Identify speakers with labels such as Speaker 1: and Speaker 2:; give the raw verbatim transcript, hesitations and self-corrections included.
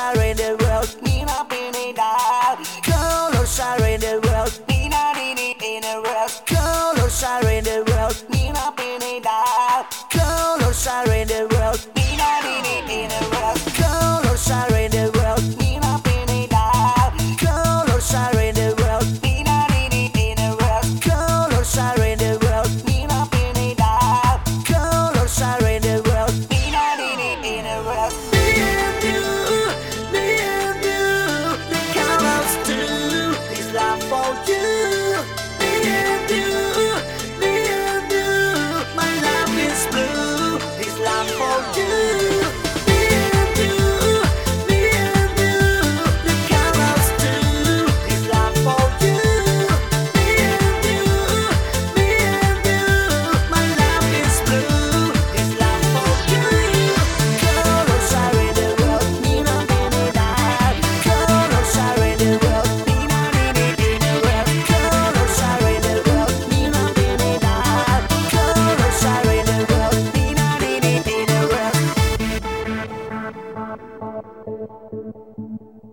Speaker 1: are in the world, Nina Pineda. Colors are in the world, Nina Dini in the world. Colors are in the world, Nina Pineda. Colors are in the world, Nina Dini in the world. Colors are in the world, Nina Pineda. Colors are in the world, Nina Dini in the world. Colors are in the world, Nina Pineda. Colors are in the world, Nina Dini in the world. Me and you, me and you, the colors too. This love for you. Me and you, me and you, my love is blue. This love for you. Me and you, me and you, the colors too. This love for you. Me and you, me and you, my love is blue. This love for you. Colors are in the world, Nina Pineda. Colors are in the world, Nina Dini in the world. Colors are in the world, Nina Pineda. Colors are in the world, Nina Dini in the world.